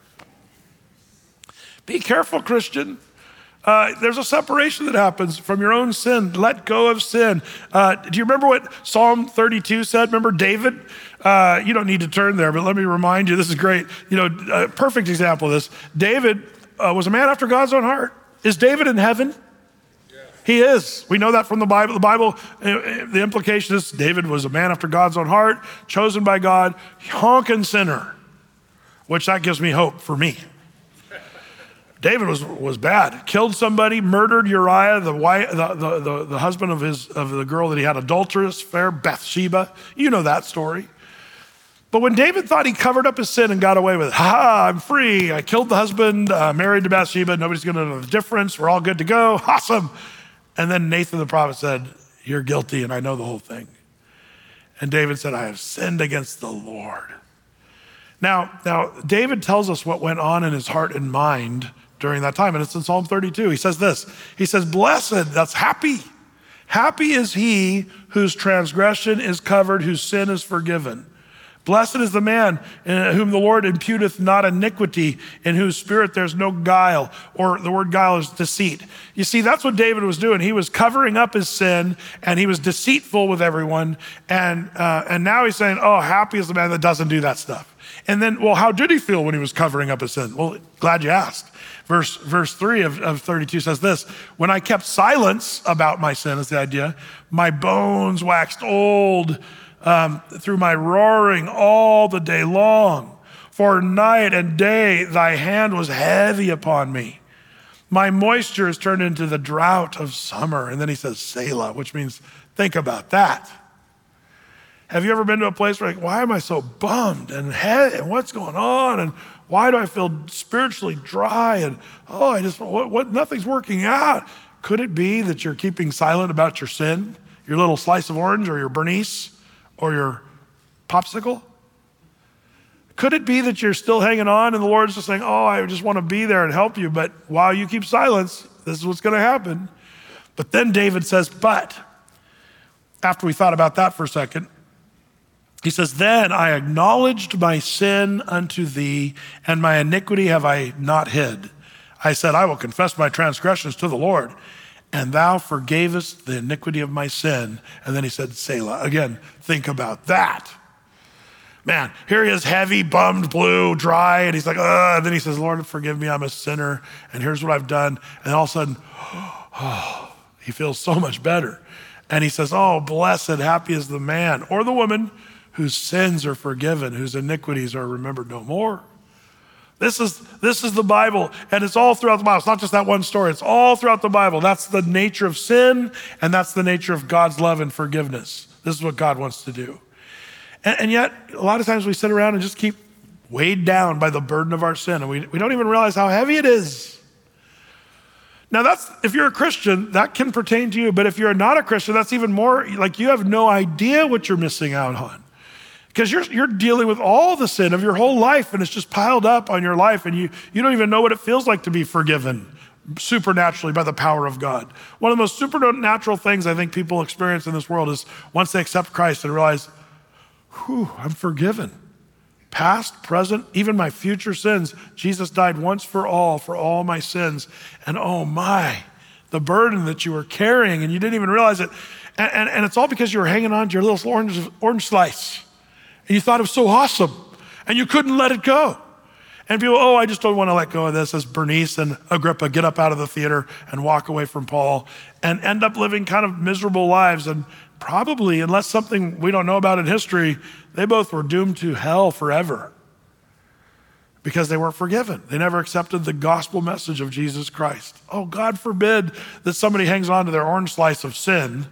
Be careful, Christian. There's a separation that happens from your own sin. Let go of sin. Do you remember what Psalm 32 said? Remember David? You don't need to turn there, but let me remind you, this is great. A perfect example of this. David was a man after God's own heart. Is David in heaven? Yeah. He is. We know that from the Bible. The Bible, the implication is David was a man after God's own heart, chosen by God, honking sinner, which that gives me hope for me. David was bad. Killed somebody, murdered Uriah, the husband of the girl that he had adulterous affair, Bathsheba. You know that story. But when David thought he covered up his sin and got away with it, I'm free. I killed the husband, married to Bathsheba. Nobody's going to know the difference. We're all good to go. Awesome. And then Nathan the prophet said, you're guilty, and I know the whole thing. And David said, I have sinned against the Lord. Now, David tells us what went on in his heart and mind during that time, and it's in Psalm 32. He says this. He says, blessed, that's happy. Happy is he whose transgression is covered, whose sin is forgiven. Blessed is the man in whom the Lord imputeth not iniquity, in whose spirit there's no guile, or the word guile is deceit. You see, that's what David was doing. He was covering up his sin, and he was deceitful with everyone. And now he's saying, oh, happy is the man that doesn't do that stuff. And then, well, how did he feel when he was covering up his sin? Well, glad you asked. Verse 3 of 32 says this: when I kept silence about my sin, is the idea, my bones waxed old through my roaring all the day long. For night and day thy hand was heavy upon me. My moisture is turned into the drought of summer. And then he says, Selah, which means think about that. Have you ever been to a place where, like, why am I so bummed and what's going on? And why do I feel spiritually dry? And nothing's working out. Could it be that you're keeping silent about your sin, your little slice of orange or your Bernice or your popsicle? Could it be that you're still hanging on and the Lord's just saying, oh, I just want to be there and help you, but while you keep silence, this is what's going to happen. But then David says, but, after we thought about that for a second, he says, then I acknowledged my sin unto thee, and my iniquity have I not hid. I said, I will confess my transgressions to the Lord, and thou forgavest the iniquity of my sin. And then he said, Selah. Again, think about that. Man, here he is, heavy, bummed, blue, dry, and he's like, and then he says, Lord, forgive me, I'm a sinner, and here's what I've done. And all of a sudden, he feels so much better. And he says, oh, blessed, happy is the man or the woman whose sins are forgiven, whose iniquities are remembered no more. This is the Bible, and it's all throughout the Bible. It's not just that one story, it's all throughout the Bible. That's the nature of sin, and that's the nature of God's love and forgiveness. This is what God wants to do. And yet, a lot of times we sit around and just keep weighed down by the burden of our sin, and we don't even realize how heavy it is. Now if you're a Christian, that can pertain to you, but if you're not a Christian, that's even more, like you have no idea what you're missing out on. Because you're dealing with all the sin of your whole life, and it's just piled up on your life, and you don't even know what it feels like to be forgiven supernaturally by the power of God. One of the most supernatural things I think people experience in this world is once they accept Christ and realize, I'm forgiven. Past, present, even my future sins. Jesus died once for all my sins. And oh my, the burden that you were carrying and you didn't even realize it. And it's all because you were hanging on to your little orange slice. And you thought it was so awesome. And you couldn't let it go. And people, I just don't want to let go of this, as Bernice and Agrippa get up out of the theater and walk away from Paul and end up living kind of miserable lives. And probably, unless something we don't know about in history, they both were doomed to hell forever because they weren't forgiven. They never accepted the gospel message of Jesus Christ. Oh, God forbid that somebody hangs on to their orange slice of sin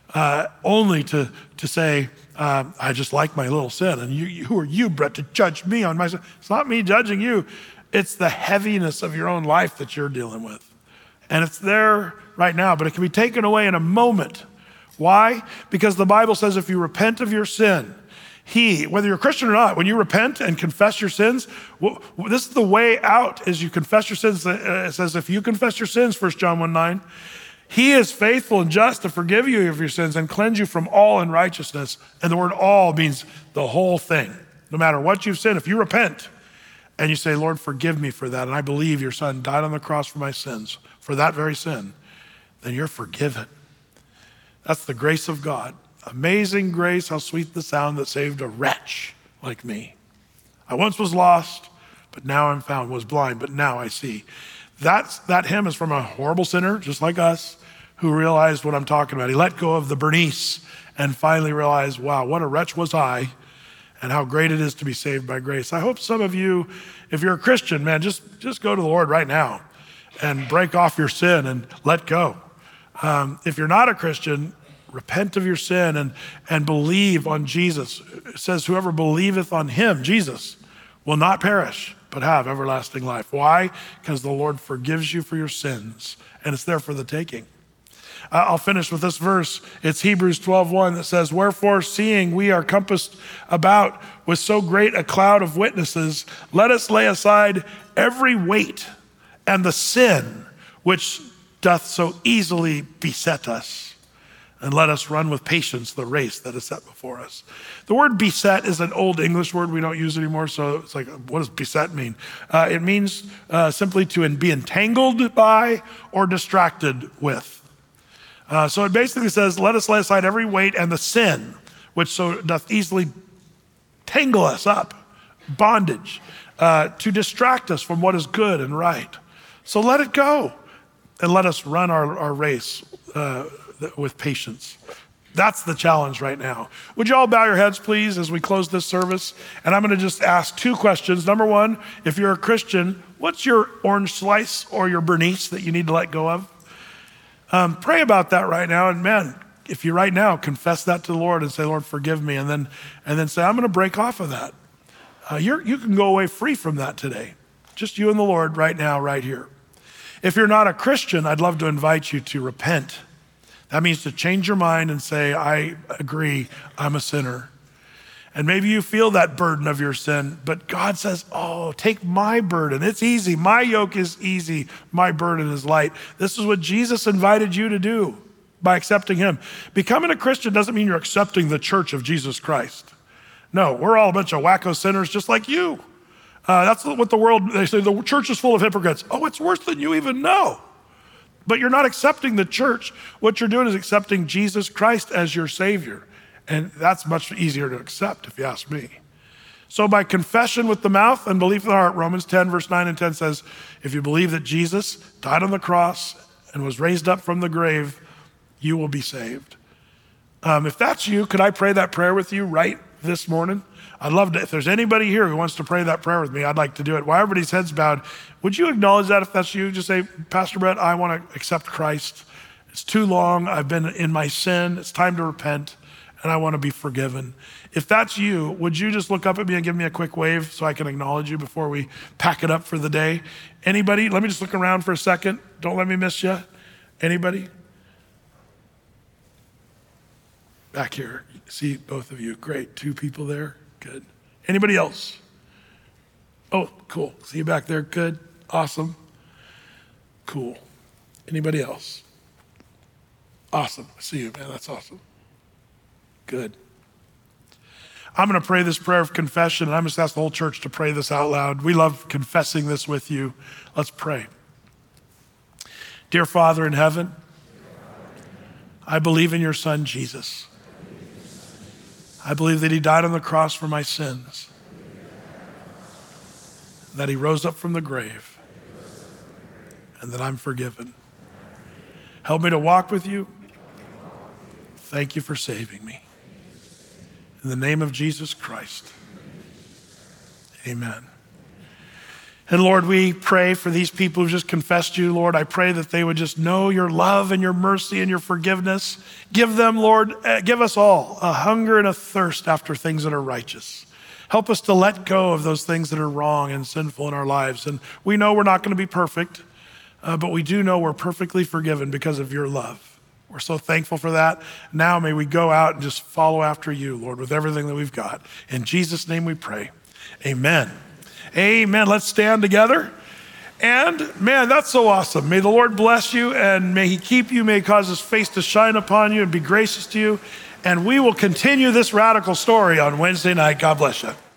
only to say, I just like my little sin. And who are you, Brett, to judge me on my sin? It's not me judging you. It's the heaviness of your own life that you're dealing with. And it's there right now, but it can be taken away in a moment. Why? Because the Bible says if you repent of your sin, whether you're a Christian or not, when you repent and confess your sins, this is the way out, is you confess your sins. It says if you confess your sins, 1 John 1:9, he is faithful and just to forgive you of your sins and cleanse you from all unrighteousness. And the word all means the whole thing. No matter what you've sinned, if you repent and you say, Lord, forgive me for that, and I believe your son died on the cross for my sins, for that very sin, then you're forgiven. That's the grace of God. Amazing grace, how sweet the sound that saved a wretch like me. I once was lost, but now I'm found, was blind, but now I see. That hymn is from a horrible sinner, just like us, who realized what I'm talking about. He let go of the Bernice and finally realized, wow, what a wretch was I, and how great it is to be saved by grace. I hope some of you, if you're a Christian, man, just go to the Lord right now and break off your sin and let go. If you're not a Christian, repent of your sin and believe on Jesus. It says, whoever believeth on him, Jesus, will not perish, but have everlasting life. Why? Because the Lord forgives you for your sins, and it's there for the taking. I'll finish with this verse. It's Hebrews 12:1 that says, wherefore, seeing we are compassed about with so great a cloud of witnesses, let us lay aside every weight and the sin which doth so easily beset us, and let us run with patience the race that is set before us. The word beset is an old English word. We don't use it anymore, so it's like, what does beset mean? It means simply to be entangled by or distracted with. So it basically says, let us lay aside every weight and the sin, which so doth easily tangle us up, bondage to distract us from what is good and right. So let it go and let us run our race with patience. That's the challenge right now. Would you all bow your heads, please, as we close this service? And I'm going to just ask two questions. Number one, if you're a Christian, what's your orange slice or your Bernice that you need to let go of? Pray about that right now. And man, if you right now confess that to the Lord and say, Lord, forgive me, and then say, I'm going to break off of that. You can go away free from that today. Just you and the Lord right now, right here. If you're not a Christian, I'd love to invite you to repent. That means to change your mind and say, I agree, I'm a sinner. And maybe you feel that burden of your sin, but God says, oh, take my burden. It's easy. My yoke is easy. My burden is light. This is what Jesus invited you to do by accepting him. Becoming a Christian doesn't mean you're accepting the church of Jesus Christ. No, we're all a bunch of wacko sinners just like you. That's what the world, they say the church is full of hypocrites. Oh, it's worse than you even know. But you're not accepting the church. What you're doing is accepting Jesus Christ as your Savior. And that's much easier to accept if you ask me. So by confession with the mouth and belief in the heart, Romans 10 verse 9 and 10 says, if you believe that Jesus died on the cross and was raised up from the grave, you will be saved. If that's you, could I pray that prayer with you right this morning? I'd love to, if there's anybody here who wants to pray that prayer with me, I'd like to do it. While everybody's heads bowed, would you acknowledge that if that's you? Just say, Pastor Brett, I want to accept Christ. It's too long. I've been in my sin. It's time to repent, and I want to be forgiven. If that's you, would you just look up at me and give me a quick wave so I can acknowledge you before we pack it up for the day? Anybody? Let me just look around for a second. Don't let me miss you. Anybody? Back here. See both of you. Great. Two people there. Good. Anybody else? Oh, cool. See you back there. Good. Awesome. Cool. Anybody else? Awesome. I see you, man. That's awesome. Good. I'm going to pray this prayer of confession, and I'm just ask the whole church to pray this out loud. We love confessing this with you. Let's pray. Dear Father in heaven, I believe in your Son, Jesus. I believe that he died on the cross for my sins, that he rose up from the grave, and that I'm forgiven. Help me to walk with you. Thank you for saving me. In the name of Jesus Christ, amen. And Lord, we pray for these people who just confessed you. Lord, I pray that they would just know your love and your mercy and your forgiveness. Give them, Lord, give us all a hunger and a thirst after things that are righteous. Help us to let go of those things that are wrong and sinful in our lives. And we know we're not going to be perfect, but we do know we're perfectly forgiven because of your love. We're so thankful for that. Now may we go out and just follow after you, Lord, with everything that we've got. In Jesus' name we pray. Amen. Amen. Let's stand together. And man, that's so awesome. May the Lord bless you, and may he keep you, may he cause his face to shine upon you and be gracious to you. And we will continue this radical story on Wednesday night. God bless you.